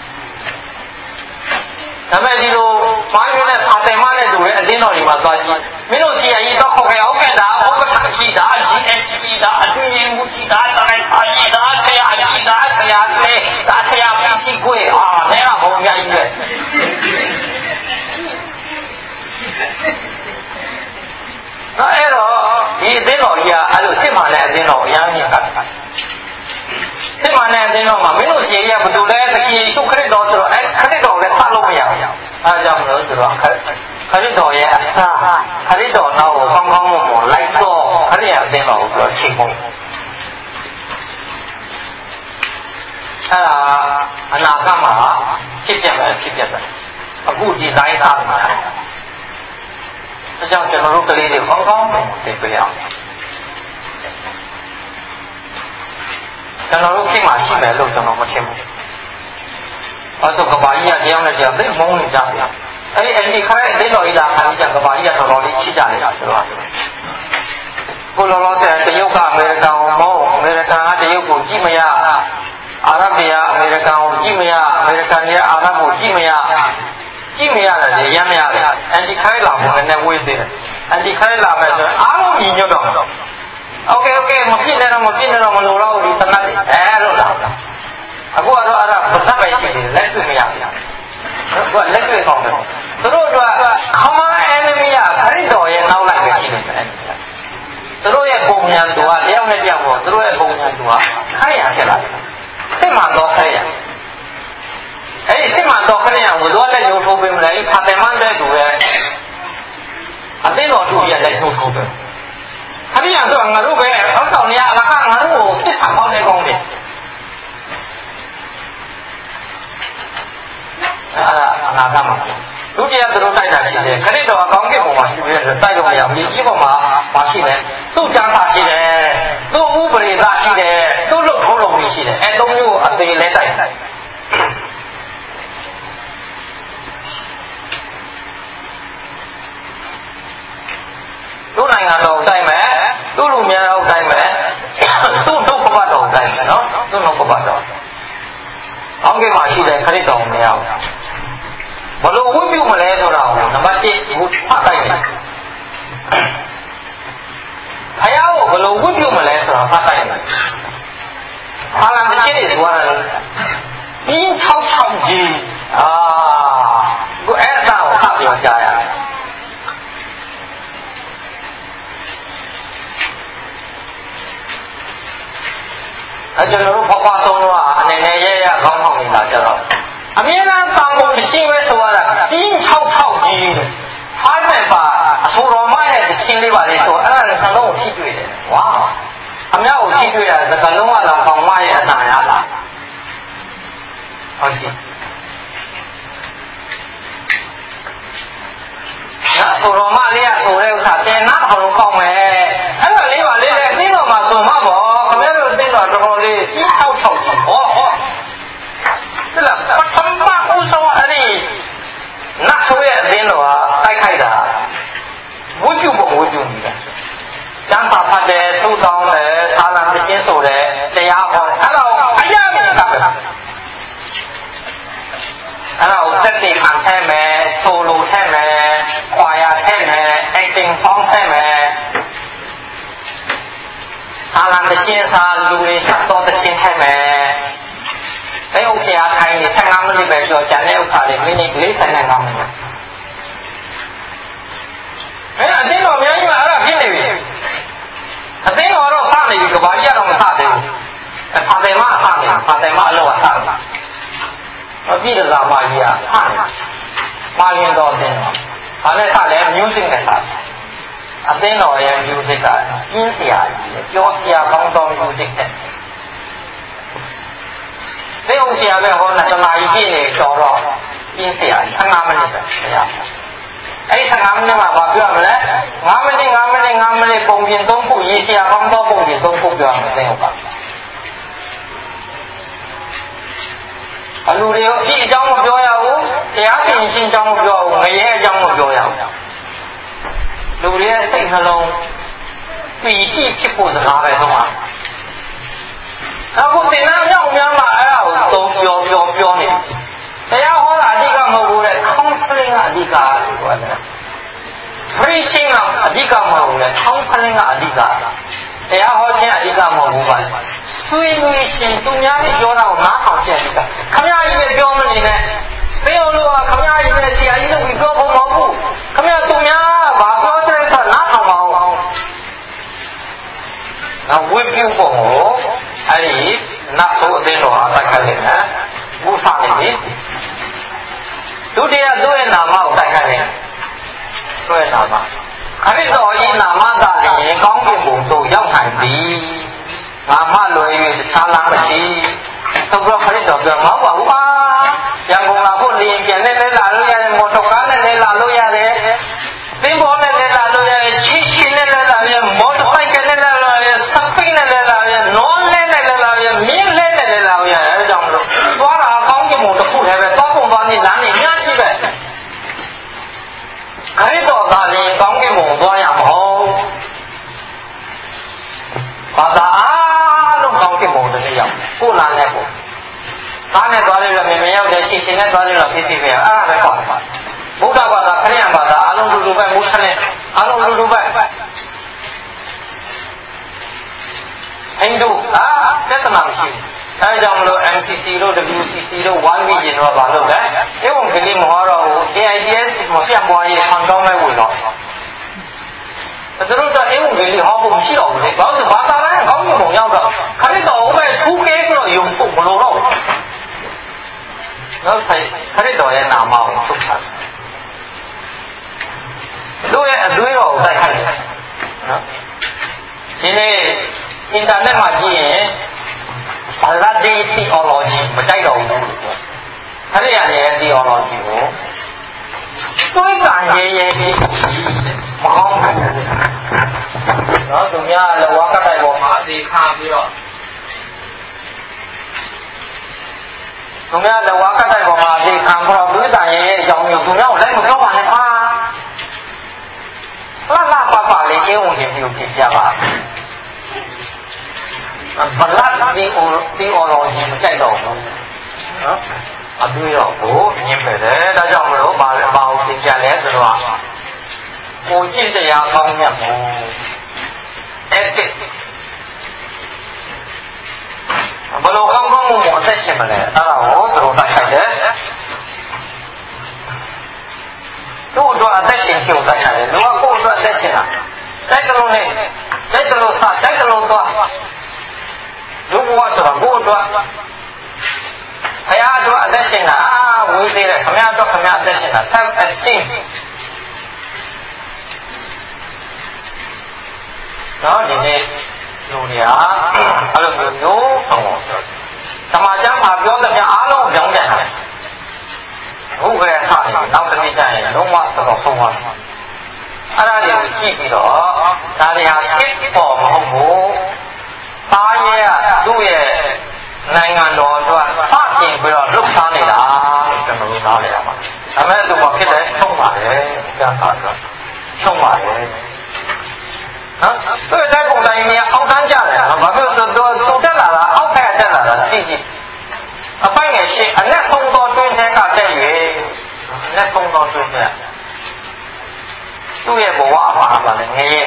ပေမဲ့ဒီလိုမိုင်းရနဲ့စာတယ်မနဲ့တူတဲ့အတင်းတော်တွေမှာသွားကြည့်မင်းတို့ကြီးအရင်တော့ခေါ်ခဲ့အောင်ခဲ့တာဩကထကြီးတာ ဂျီ အက်စ် ပီ တာအတွင်းရင်မှုကြီးတာတိုင်းပါကြီးတာဆရာကြီးတာဆရာလေးဒါဆရာပစ္စည်းကိုအာနဲ့ကဘုံများကြီးပဲနော်အဲ့တော့ဒီအသင်းတော်ကြီးကအဲ့လိုစစ်မှန်တဲ့အသင်းတော်အများကြီးကစစ်မှန်တဲ့အသင်းတော်မှာမင်းတို့ရှင်ကြီးကဘယ်သူလဲတကယ်ရှုခရစ်တော်ဆိုတော့အဲ့ခရစ်တော်လည်းဖတ်လို့မရဘူးအဲကြောင့်မလို့ဆိုတော့ခရစ်တော်ရဲ့အစာခရစ်တော်နောက်ကိုကောင်းကောင်းမွန်မွန်လိုက်တော့ခရစ်ရဲ့အသင်းတော်ကိုပြောချိန်ဖို့အဲ့ဒါအနာဂတ်မှာဖြစ်ပြမယ်ဖြစ်ပြတယ်အခုဒီတိုင်းသားမှာအကြောင်းကျွန်တော်တို့ကလေးတွေကောင်းကောင်းသိပြရအောင်ကျွန်တော်တို့ခင်မှရှိမယ်လို့ကျွန်တော်မထင်ဘူးအဲဆိုကဘာကြီးကတရားနဲ့တရားသိမုန်းနေကြတယ်အဲဒီအဲဒီခရဲအသိတော်ကြီးလာခံကြကဘာကြီးကတော်တော်လေးချစ်ကြတယ်ဆိုတော့ကိုလောလောဆယ်တရုတ်ကအမေရိကန်ကိုမဟုတ်အမေရိကန်ကတရုတ်ကိုကြည့်မရအာရဗီးယားအမေရိကန်ကိုကြည့်မရအမေရိကန်ကအာရဗ်ကိုကြည့်မရကြည့်မရတယ်ရမ်းမရတယ်အန်တီခိုင်းလာမှုနဲ့ဝေးသေးတယ်အန်တီခိုင်းလာမယ်ဆိုရင်အားလုံးညီညွတ်တော့โอเคโอเคမပြည့်နဲ့တော့မပြည့်နဲ့တော့မလိုတော့ဘူးတနတ်အဲလို့လာအခုကတော့အဲ့ဒါပသက်ပဲရှိတယ်လက်တွေ့မရဘူးသူကလက်တွေ့ကောင်းတယ်သူတို့ကခမန်း enemy ကခရစ်တော်ရဲ့နောက်လိုက်ပဲရှိနေတယ်သူတို့ရဲ့ပုံညာသူကတယောက်နဲ့တယောက်ပေါ့သူတို့ရဲ့ပုံညာသူကခရစ်ယာဖြစ်လာတယ်စစ်မှန်တော့ခရစ်ယာအဲ့ဒီစစ်မှန်တော့ခရစ်ယာကိုတော့လက်ညှိုးထိုးပေးမလဲဖာတယ်မန်တဲ့သူရဲ့အသိတော်သူရဲ့လက်ညှိုးထိုးပေးခရစ်ယာဆိုငါတို့ပဲအောက်တောင်နေရအလကားငါတို့ကိုစစ်ဆာပေါင်းနေကောင်းတယ်အဲ့ဒါအနာဂတ်မှာဒုတိယသူတို့တိုက်တာရှိတယ်ခရစ်တော်အကောင်းကင်ဘုံမှာရှိပြီးတော့တိုက်တော့မရဘူးဒီကြီးဘုံမှာမရှိတယ်သူ့ကြားသာရှိတယ်သူ့ဥပဒေသာရှိတယ်သူ့လို့ထုံးလုံးကြီးရှိတယ်အဲသုံးမျိုးအသေးလဲတိုက်တယ်သူ့နိုင်ငံတော်တိုက်မယ်သူ့လူများတော်တိုက်မယ်သူ့ဒုက္ခပတ်တော်တိုက်မယ်နော်သူ့ဒုက္ခပတ်တော်အောင်းကမှာရှိတဲ့ခရစ်တော်မရဘူးဘလို့ဝိပုမလဲဆိုတာကိုနံပါတ်တစ်ဘုဖတ်တိုက်တယ်ဘုရားကိုဘလို့ဝိပုမလဲဆိုတာဖတ်တိုက်တယ်ဟာလာတစ်ချက်တွေသွားတယ်ပြင်း၆၆ကြီးအာကိုအဲ့ဒါကိုဖတ်ပြောကြရတယ်အဲကျွန်တော်တို့ဘဝဆုံးတော့အနေနဲ့ရရကောင်းကောင်းနေတာကြတော့အမြဲတမ်းတောင်းဖို့မရှိပဲဆိုရတာပြင်း၆၆ကြီးဖိုင်မဲ့ပါအဆိုတော်မရဲ့ချင်းလေးပါလေဆိုအဲ့ဒါလည်းသံလုံးကိုထိတွေ့တယ်ဝါအမြောက်ကိုထိတွေ့ရတဲ့သံလုံးကတော့ကောင်းမရဲ့အတန်ရတာဟုတ်ပြီအဆိုတော်မလေးကဆိုတဲ့ဥစ္စာတင်နာထောင်လို့ကောင်းမယ်အဲ့ဒါလေးပါလေလေအသိတော်မှာဆိုမှပေါ့ခင်ဗျားတို့အသိတော်တော်တော်လေးပြင်း၆၆ကြီးဟောဟောဒီလားပထမဦးဆုံးအဲ့ဒီနတ်ဆိုရဲ့အသင်းတော်ကတိုက်ခိုက်တာဝိပုဘဝိပုနေတာကျမ်းစာဖတ်တယ်သူ့တောင်းတယ်သာလံသင်းဆိုတယ်တရားဟောအဲ့ဒါကိုအရာနဲ့ကပ်တယ်အဲ့ဒါကိုသက်သေခံထဲမယ်ဆိုလိုထဲမယ်ခွာရထချင်းပေါင်းဆိုင်မယ်သာလန်တချင်းစာလူတွေတော့တချင်းထိုက်မယ်အဲဥစ္စာထိုင်နေဆယ်ငါးမိနစ်ပဲဆိုကျန်တဲ့ဥစ္စာတွေမိနစ်လေးဆယ်ငါးမိနစ်အဲအတင်းတော်အများကြီးကအဲ့ဒါဖြစ်နေပြီအတင်းတော်တော့စနေပြီကဘာကြီးကတော့မစသေးဘူးဖာတယ်မအစနေဖာတယ်မအလောက်အစနေအပြည့်တစားမကြီးကစနေပါရင်တော့တင်းတော်ဘာနဲ့စလဲ music နဲ့စအတင်းတော်ရဲ့ music ကပြင်းစရာကြီးပြောစရာကောင်းသော music တဲ့သိအောင်ဆရာပဲဟောနဲ့တနာကြီးပြည့်နေတော်တော့ပြင်းစရာကြီးဆယ်ငါးမိနစ်ပဲဆရာအဲ့ဒီဆယ်ငါးမိနစ်မှာဘာပြောရမလဲငါးမိနစ်ငါးမိနစ်ငါးမိနစ်ပုံပြင်သုံးခုရေးစရာကောင်းသောပုံပြင်သုံးခုပြောရမယ်သိအောင်ပါအလူတွေအပြည့်အကြောင်းမပြောရဘူးတရားရှင်ရှင်းအကြောင်းမပြောဘူးငရဲအကြောင်းမပြောရဘူးလူတွေရဲ့စိတ်နှလုံးပီတိဖြစ်ဖို့စကားပဲတော့မှာအခုတင်နာမြောက်များမှာအဲ့ဒါကိုသုံးပြောပြောပြောနေတရားဟောတာအဓိကမဟုတ်ဘူးလေ counseling ကအဓိကလို့ပြောတယ် preaching ကအဓိကမဟုတ်ဘူးလေ counseling ကအဓိကတရားဟောခြင်းအဓိကမဟုတ်ဘူးပါဆွေးနွေးခြင်းသူများကြီးပြောတာကိုနားထောင်ခြင်းအဓိကခမကြီးပဲပြောမနေနဲ့သိအောင်လို့ကခမကြီးပဲဆရာကြီးတို့ပြောဖို့မဟုတ်ဘူးခမသူများဘာပြောတဲ့အခါနားထောင်ပါအောင်နောက်ဝိပုပုံကိုအဲ့ဒီနတ်ဆိုအသိတော်အတိုက်ခိုက်နေတယ်ဘုရားနေပြီဒုတိယသူ့ရဲ့နာမကိုတိုက်ခိုက်နေသူ့ရဲ့နာမခရစ်တော်ဤနာမသာလျင်ကောင်းကင်ဘုံသို့ရောက်နိုင်သည်ငါမလွယ်၍တခြားလားမရှိသူကခရစ်တော်ပြောမဟုတ်ပါဘူးပါရန်ကုန်လာဖို့နေပြန်နဲ့လဲလာလို့ရတယ်မော်တော်ကားနဲ့လဲလာလို့ရတယ်သင်္ဘောနဲ့လဲလာလို့ရတယ်ချီချီနဲ့လဲလာရတယ်မော်တော်ဆိုင်ကနဲ့လဲလာရတယ်စပိတ်နဲ့လဲလာရတယ်နောလဲနဲ့လဲလာရတယ်မြင်းလဲနဲ့လဲလာရတယ်အဲကြောင့်မလို့သွားတာကောင်းကင်ဘုံတစ်ခုတည်းပဲသွားပုံသွားနေလမ်းနေအများကြီးပဲခရစ်တော်ကလည်းကောင်းကင်ဘုံသွားရမဟုတ်ဘာသာအားလုံးကောင်းကင်ဘုံတစ်နေ့ရောက်ကိုယ်လာနဲ့ကိုကားနဲ့သွားလို့လည်းမင်းရောက်တယ်ရှင်ရှင်နဲ့သွားလို့လည်းဖြစ်ဖြစ်ပဲအဲ့ဒါပဲပေါ့ဗုဒ္ဓဘာသာခရစ်ယာန်ဘာသာအားလုံးလူလူပဲမုဆလင်အားလုံးလူလူပဲဟိန္ဒူအာသစ္စာမရှိဘူးအဲကြောင့်မလို့ M C C တို့ W C C တို့ one vision တို့ဘာလို့လဲအေဝံဂေလိမဟောတော့ A I D S မပြတ်ပွားရေးခံကောင်းမဲ့ဝင်တော့သူတို့ကအေဝံဂေလိဟောဖို့မရှိတော့ဘူးလေဘာလို့ဘာသာလဲကောင်းကင်ဘုံရောက်တော့ခရစ်တော်ဟောပဲထူးကဲဆိုတော့ယုံဖို့မလိုတော့ဘူးနောက်ဆိုင်ခရစ်တော်ရဲ့နာမကိုထုတ်ထားတို့ရဲ့အသွေးတော်ကိုတိုက်ခိုက်တယ်နော်ဒီနေ့အင်တာနက်မှာကြည့်ရင်ဘာသာဒေသီအော်လောဂျီမကြိုက်တော့ဘူးလို့ပြောခရစ်ယာန်ရဲ့ဒီအော်လောဂျီကိုတွေးကန်ရဲရဲကြီးမကောင်းဘူးနော်သူများလဝကတိုက်ပေါ်မှာအသေးခါပြီးတော့သူများလဝကတိုက်ပေါ်မှာအသေးခံပြီးတော့တွေးကန်ရဲရဲအကြောင်းမျိုးသူများကိုလည်းမပြောပါနဲ့ကွာလှလှပပလေးအေးဝင်ခြင်းမျိုးဖြစ်ကြပါဘလတ်ဒီအော်ဒီအော်လောဂျီမကြိုက်တော့ဘူးနော်အတွေ့တော့ကိုညင်ပဲတယ်ဒါကြောင့်မလို့ပါလဲပါအောင်သင်ကြလဲဆိုတော့ကိုကြည့်တရားကောင်းမြတ်ဘူးအဲ့ဒီဘလို့ကောင်းကောင်းမအသက်ရှင်မလဲအဲ့ဒါကိုသူတို့တိုက်ခိုက်တယ်သူ့အတွက်အသက်ရှင်ရှုပ်တိုက်ခိုက်တယ်လူကကိုယ့်အတွက်အသက်ရှင်တာတိုက်ကလုံးနဲ့တိုက်ကလုံးစားတိုက်ကလုံးသွားလူဘဝဆိုတော့ကိုယ့်အတွက်ခရအတွက်အသက်ရှင်တာဝေးသေးတယ်ခမရအတွက်ခမရအသက်ရှင်တာ self esteem နော်ဒီနေ့လူတွေကအဲ့လိုမျိုးမျိုးအောင်ပြောသမာကျမ်းမှာပြောတဲ့များအားလုံးပြောင်းပြန်တယ်ဟုတ်ကဲ့ဟာနောက်တစ်နေ့ကျရင်လုံးဝတော့ဆုံးသွားတယ်အဲ့ဒါတွေကိုကြည့်ပြီးတော့ဒါတွေဟာ skip ပေါ်မဟုတ်ဘူးသားရဲကသူ့ရဲ့နိုင်ငံတော်အတွက်စတင်ပြီးတော့လှုပ်ရှားနေတာလို့ကျွန်တော်တို့နားလည်ရမှာဒါမဲ့သူကဖြစ်တယ်ဆုံးပါတယ်ကျမ်းစာဆိုဆုံးပါတယ်နော်သူ့တဲ့ပုံတိုင်းကြီးအောက်တန်းကြတယ်နော်ဘာဖြစ်လို့သူသူတက်လာတာအောက်ထက်တက်လာတာကြည့်ကြည့်အပိုင်ငယ်ရှိအလက်ဆုံးသောတွင်းထဲကတက်၍အလက်ဆုံးသောတွင်းထဲသူ့ရဲ့ဘဝမှာပါလေငရဲ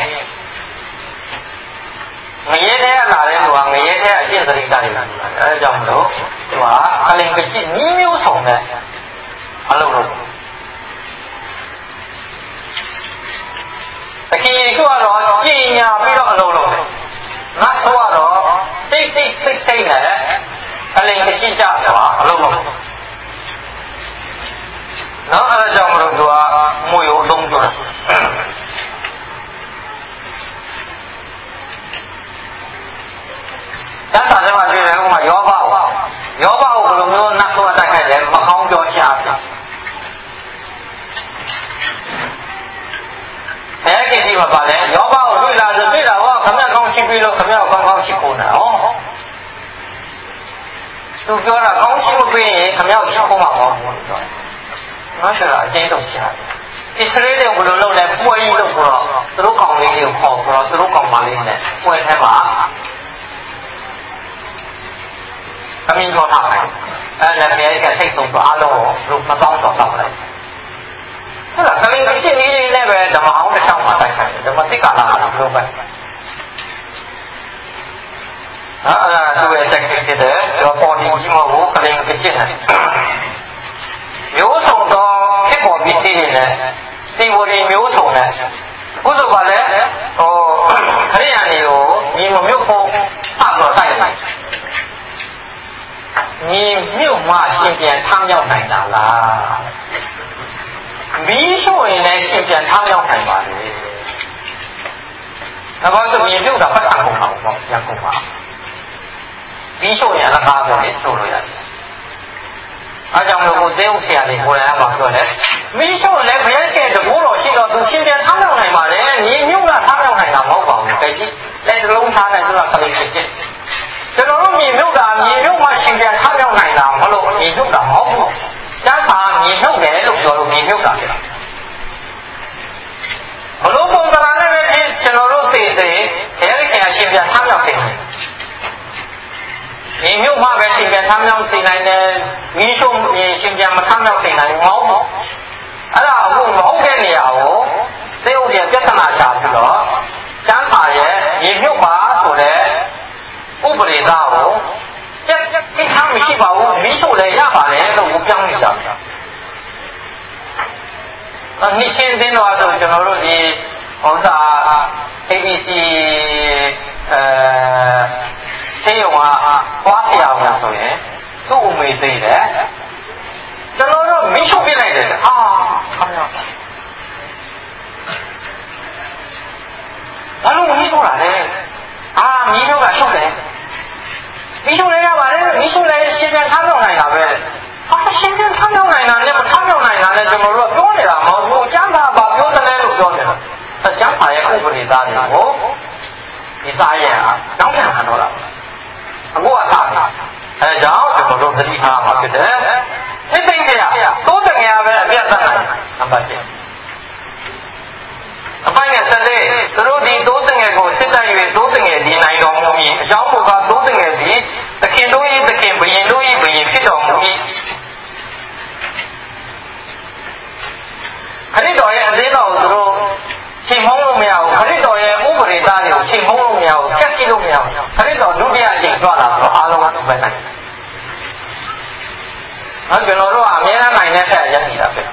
ငရဲတဲ့လာတဲ့လူကငရဲတဲ့အကျင့်စရိတ်တွေလာတယ်အဲဒါကြောင့်မလို့သူကအလင်ကကြည့်နီးမျိုးဆောင်တဲ့အလုပ်လုပ်တခင်သူကတော့ကြင်ညာပြီးတော့အလုပ်လုပ်တယ်ငါဆိုတော့တိတ်တိတ်စိတ်စိတ်နဲ့အလင်ကကြည့်ကြတော့အလုပ်လုပ်နော်အဲဒါကြောင့်မလို့သူကမွေကိုအသုံးပြုတယ်တန်တာထဲမှာတွေ့တယ်ဥပမာယောဘကိုယောဘကိုဘယ်လိုမျိုးနတ်ဆိုးတိုက်ခိုက်တယ်မကောင်းကြောရှာတယ်အဲဒီဒီမှာပါလေယောဘကိုတွေ့လာဆိုတွေ့လာဟောခမရကောင်းရှိပြီလို့ခမရကောင်းကောင်းရှိကုန်တာဟောသူပြောတာကောင်းရှိမပြီးရင်ခမရရှိကုန်မှာမဟုတ်ဘူးပြောငါဆိုတာအကျဉ်းတော့ရှာတယ်ဣသရေလတွေဘယ်လိုလုပ်လဲပွဲကြီးလုပ်ဆိုတော့သူတို့ကောင်လေးတွေကိုခေါ်ဆိုတော့သူတို့ကောင်မလေးနဲ့ပွဲထဲမှာအမင်းတော်ထားတယ်အဲလည်းမြေကစိတ်ဆုံးသွားလို့လူမကောင်းတော့တော့တယ်ဟုတ်လားကလေးအချင်းကြီးလေးနဲ့ပဲဓမ္မအောင်တစ်ချောင်းမှာတိုက်ခိုက်တယ်ဓမ္မတိကလာတာလို့ပဲဟာသူရဲ့တက်ကိတဲ့တော့ပေါ်ဒီကြီးမဟုတ်ကလေးကချင်းတယ်မျိုးစုံတော့ဖြစ်ပေါ်ပြီးစီးနေတယ်စီဝရီမျိုးစုံနဲ့ဘုဆိုပါလေဟိုခရိယာနေကိုညီမမျိုးဖို့ဖတ်တော့တိုက်တယ်ညီမြို့မှာရှင်ပြန်ထမ်းရောက်နိုင်တာလားမီးရှို့ရင်လည်းရှင်ပြန်ထမ်းရောက်နိုင်ပါလေဒါပေမဲ့ညီမြို့ကပတ်သက်ကုန်အောင်ပေါ့ရန်ကုန်မှာမီးရှို့ရင်အလကားပဲလေရှို့လို့ရတယ်အားကြောင့်လို့ကိုသိဥဆရာလေးကိုယ်တိုင်ကပြောတယ်မီးရှို့လည်းဘယ်ကဲတဘိုးတော်ရှိတော့သူရှင်ပြန်ထမ်းရောက်နိုင်ပါလေညီမြို့ကထမ်းရောက်နိုင်တာမဟုတ်ပါဘူးကြည့်လက်တလုံးထားနိုင်ဆိုတာကလေးဖြစ်ဖြစ်ကျွန်တော်တို့မြေမြုပ်တာမြေမြုပ်မှရှင်ပြန်ထရောက်နိုင်တာမလို့မြေမြုပ်တာမဟုတ်ဘူးကျမ်းစာမြေမြုပ်တယ်လို့ပြောလို့မြေမြုပ်တာဖြစ်တာဘလို့ပုံစံနဲ့ပဲဖြစ်ကျွန်တော်တို့သိသိအဲဒီကရှင်ပြန်ထရောက်တယ်မြေမြုပ်မှပဲရှင်ပြန်ထရောက်သိနိုင်တယ်မီးရှို့ရှင်ပြန်မထရောက်သိနိုင်ဘူးမဟုတ်ဘူးအဲ့ဒါအခုမဟုတ်တဲ့နေရာကိုသေဥရဲ့ပြဿနာရှာပြီးတော့ကျမ်းစာရဲ့မြေမြုပ်ပါဆိုတဲ့ဥပဒေသားကိုကြက်ကြက်ကိစ္စမရှိပါဘူးမီးရှို့လည်းရပါတယ်လို့ပြောင်းနေကြတယ်။အဲ့ဒီချင်းတင်းတော့ဆိုကျွန်တော်တို့ဒီဟောစာ A B C အဲသေယုံကပွားဆရာကဆိုရင်သူ့အမေသိတယ်ကျွန်တော်တို့မီးရှို့ပြလိုက်တယ်အာခမရဘာလို့မီးရှို့တာလဲအာမီးတို့ကရှို့တယ်မီးရှို့လဲရပါတယ်မီးရှို့လဲရှင်ပြန်ထားတော့နိုင်တာပဲဟာရှင်ပြန်ထားတော့နိုင်တာနဲ့မထားတော့နိုင်တာနဲ့ကျွန်တော်တို့ပြောနေတာမဟုတ်ဘူးကျမ်းစာဘာပြောတယ်လဲလို့ပြောနေတာကျမ်းစာရဲ့ဥပဒေသားတွေကိုဒီသားရဲ့ဟာတောင်းခံခံတော့တာအခုကသားအဲကြောင့်ကျွန်တော်တို့သတိထားမှာဖြစ်တယ်သိသိကြရတိုးတငယ်ပဲအပြတ်သက်နိုင်နံပါတ်oneအပိုင်းနဲ့ဆက်လက်သူတို့ဒီတိုးတငယ်ကိုစစ်တပ်၍တိုးတငယ်ဒီနိုင်တော်မူ၏အကြောင်းကတိုးတငယ်သည်သခင်တို့၏သခင်ဘုရင်တို့၏ဘုရင်ဖြစ်တော်မူ၏ခရစ်တော်ရဲ့အသေးတော်ကိုသူတို့ချိန်မုံလို့မရဘူးခရစ်တော်ရဲ့ဥပဒေသားတွေကိုချိန်မုံလို့မရဘူးကက်စီလို့မရဘူးခရစ်တော်ဒုတိယအချိန်ကြွလာတော့အားလုံးကစုပဲနိုင်တယ်။နော်ကျွန်တော်တို့ကအများအားနိုင်တဲ့ဆက်ရနေတာပဲ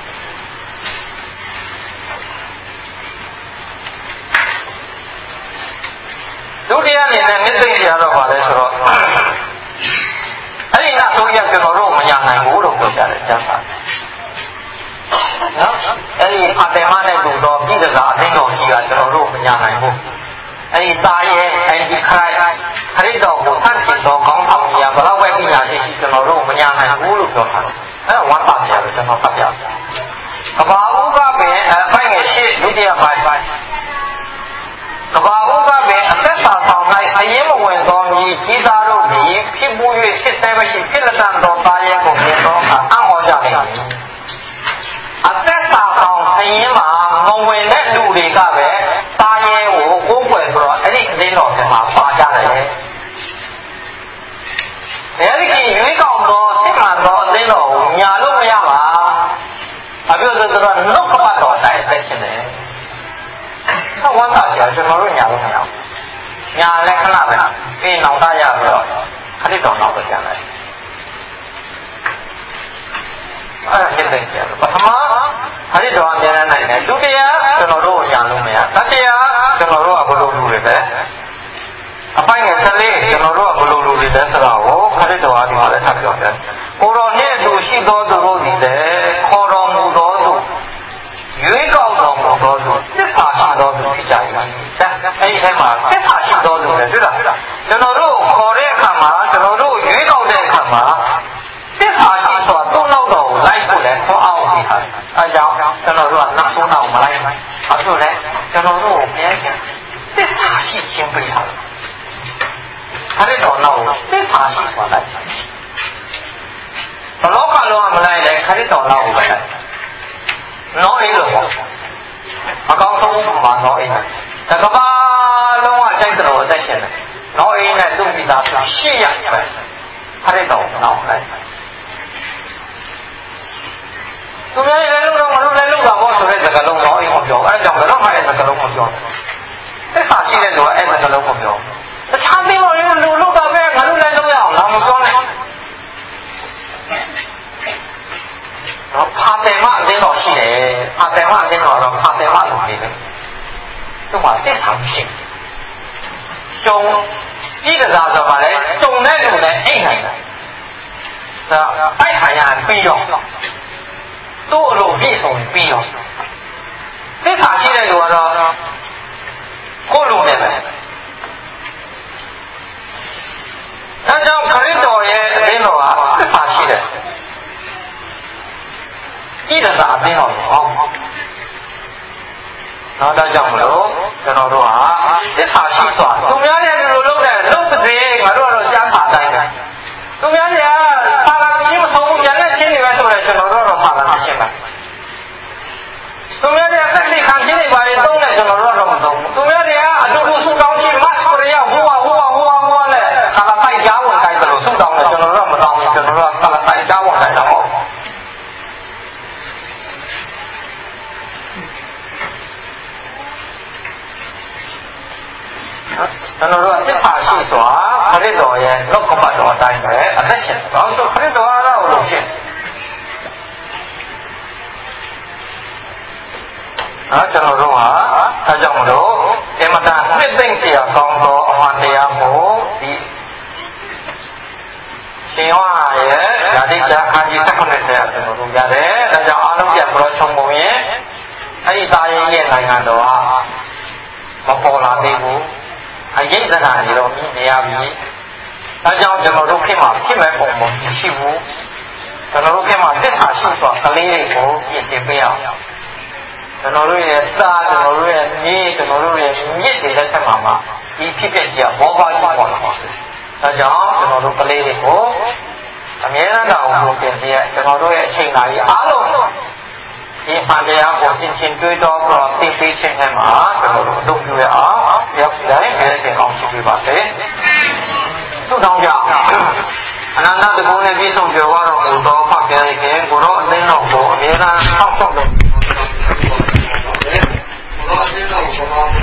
ဒုတိယအနေနဲ့မြစ်သိမ့်ရတော့ပါလဲဆိုတော့အဲ့ဒီကဆိုရင်ကျွန်တော်တို့မညာနိုင်ဘူးလို့ပြောကြတယ်ကျမ်းစာနော်အဲ့ဒီအတေမနဲ့တူတော့ပြည်စကားအသိတော်ကြီးကကျွန်တော်တို့မညာနိုင်ဘူးအဲ့ဒီသားရဲ့အဲ့ဒီခရိုင်ခရစ်တော်ကိုဆန့်ကျင်တော်ကောင်းဆောင်ကြီးကဘလောက်ပဲပညာရှိရှိကျွန်တော်တို့မညာနိုင်ဘူးလို့ပြောတာအဲ့ဒါဝမ်းသာစရာပဲကျွန်တော်ဖတ်ပြကဘာဥကပင်အပိုင်းငယ်ရှိဒုတိယပိုင်းပိုင်းကဘာဥကပင်အသက်သာဆောင်၌အရင်မဝင်သောမြည်ကြီးသားတို့သည်ဖြစ်မှု၍ဖြစ်ဆဲမရှိဖြစ်လက်တန်တော်သားရဲ့ကိုမြင်တော့အခါအံ့ဩကြလိမ့်မယ်အသက်သာဆောင်ခရင်မှာမဝင်တဲ့လူတွေကပဲသားရဲ့ကိုကိုယ်ွယ်ဆိုတော့အဲ့ဒီအသိတော်ကမှာပါကြတယ်အဲဒီကရွေးကောက်သောစစ်မှန်သောအသိတော်ကိုညာလို့မရပါဘာဖြစ်လို့လဲဆိုတော့နှုတ်ကပတ်တော်တိုင်းအသက်ရှင်တယ်ဆရာကျွန်တော်တို့ညာလို့မရဘူးညာလည်းခဏပဲပြီးနောက်သားရပြီးတော့ခရစ်တော်နောက်ပဲပြန်လိုက်အဲ့ဒါဖြစ်တဲ့ဆရာပထမခရစ်တော်အမြဲတမ်းနိုင်တယ်ဒုတိယကျွန်တော်တို့ညာလို့မရတတိယကျွန်တော်တို့ကဘလို့လူတွေပဲအပိုင်းငယ်ဆက်လေးကျွန်တော်တို့ကဘလို့လူတွေလဲဆိုတာကိုခရစ်တော်ကဒီမှာလည်းထပ်ပြောတယ်ကိုတော်နဲ့သူရှိသောသူတို့ဒီလေခေါ်တော်မူသောသူရွေးကောက်တော်မူသောသူသစ္စာရှိသောသူဖြစ်ကြ၏အဲဒီထဲမှာသစ္စာရှိသောသူလည်းတွေ့လားကျွန်တော်တို့ခေါ်တဲ့အခါမှာကျွန်တော်တို့ရွေးကောက်တဲ့အခါမှာသစ္စာရှိဆိုတာသုံးလောက်တော်ကိုလိုက်ဖို့လည်းခေါ်အောင်ပြီးတာအဲကြောင့်ကျွန်တော်တို့ကနောက်ဆုံးတော့မလိုက်ဘူးဘာလို့လဲကျွန်တော်တို့ကိုဘုရားရှင်သစ္စာရှိခြင်းပြတာခရစ်တော်နောက်သစ္စာရှိသွားလိုက်ဘလောကလုံးကမလိုက်လဲခရစ်တော်နောက်ကိုပဲလိုက်နော်အေးလို့ပေါ့အကောင်းဆုံးမှာနော်အေးတကဘာလုံးကတိုက်တယ်လို့တိုက်ရှင်တယ်နော်အေးနဲ့သူ့မိသားစုရှေ့ရပဲခရစ်တော်နောက်လိုက်သူများလည်းလုံးတော့မလို့လည်းလုံးတာပေါ့ဆိုတဲ့စကားလုံးတော့အေးမပြောအဲဒါကြောင့်ဘယ်တော့မှအဲစကားလုံးမပြောသစ္စာရှိတဲ့လူကအဲစကားလုံးမပြောတခြားသေးလို့လူလုံးတာပဲငါတို့လည်းလုံးရအောင်လာမပြောနဲ့တော့ဖာတယ်မအတင်းတော်ရှိတယ်ဖာတယ်မအတင်းတော်တော့ဖာတယ်မလို့နေတယ်သူ့မှာသစ္စာရှိကျုံပြီးကြစားဆိုပါလေကျုံတဲ့လူနဲ့အိတ်နိုင်တယ်ဒါတိုက်ခိုင်ရပြီးတော့သူ့အလိုပြည့်စုံပြီးတော့သစ္စာရှိတဲ့လူကတော့ကိုယ်လူနဲ့ပဲအဲကြောင့်ခရစ်တော်ရဲ့အတင်းတော်ကသစ္စာရှိတယ်ဤတသာအတင်းတော်ဟောနောက်တော့ကြောင့်မလို့ကျွန်တော်တို့ဟာသစ္စာရှိစွာသူများရဲ့လူလိုလုပ်တယ်လုပ်တဲ့ငါတို့ကတော့ကြားခါတိုင်းတယ်သူများရဲ့ပါလာချင်းမဆုံးဘူးရတဲ့ချင်းတွေပဲဆိုတော့ကျွန်တော်တို့ကတော့ပါလာချင်းပဲသူများရဲ့သက်သေခံခြင်းတွေပါလေသုံးတယ်ကျွန်တော်တို့ကတော့မသုံးဘူးသူများတွေကအတူတူဆုတောင်းခြင်းမတ်ဆိုရဟိုဟာဟိုဟာဟိုဟာဟိုဟာနဲ့ခါလာပိုက်ကြားဝင်တိုင်းတယ်လို့ဆုတောင်းတယ်ကျွန်တော်တို့ကမတောင်းဘူးကျွန်တော်တို့ကခါလာပိုက်ကြားဝင်တိုင်းတော့ကျွန်တော်တို့အသက်ပါရှိစွာခရစ်တော်ရဲ့နှုတ်ကပတ်တော်အတိုင်းပဲအသက်ရှင်တော့ဆိုခရစ်တော်အားလို့လို့ဖြစ်အဲကျွန်တော်တို့ဟာအဲကြောင့်မလို့အမတန်နှစ်သိမ့်เสียကောင်းသောအမှန်တရားကိုဒီရှင်ယောဟန်ရဲ့ဓာတိကျမ်းခန်းကြီး၁၉ထဲကျွန်တော်တို့ရတယ်အဲကြောင့်အားလုံးပြန်ပြီးတော့ခြုံပုံရင်အဲဒီသားရင်းရဲ့နိုင်ငံတော်ဟာမပေါ်လာသေးဘူးအရေးစနာနေတော့မြင်နေရပြီအဲကြောင့်ကျွန်တော်တို့ခင်မှာဖြစ်မဲ့ပုံမရှိဘူးကျွန်တော်တို့ခင်မှာသစ္စာရှိစွာကလေးတွေကိုပြင်ဆင်ပေးအောင်ကျွန်တော်တို့ရဲ့သားကျွန်တော်တို့ရဲ့မြေကျွန်တော်တို့ရဲ့မြစ်တွေလက်ထက်မှာမှာဒီဖြစ်ဖြစ်ကြဘောပါကြီးပေါ်လာပါအဲကြောင့်ကျွန်တော်တို့ကလေးတွေကိုအမြဲတမ်းတော့ဘုံပြင်ပြရကျွန်တော်တို့ရဲ့အချိန်တိုင်းအားလုံးဒီမှန်တရားကိုရှင်းရှင်းတွေးတော့တော့သိသိချင်းနဲ့မှာကျွန်တော်တို့အလုပ်ပြုရအောင်ရောက်တိုင်းအဲ့ဒီအောင်ရှိပြပါစေသူ့တောင်းကြအနန္တတကုနဲ့ပြည့်စုံကြွယ်ဝတော်မူသောဖခင်ခင်ကိုတော့အသိတော်ကိုအမြဲတမ်းဆောက်ရှောက်လို့ကိုတော့အသိတော်ကို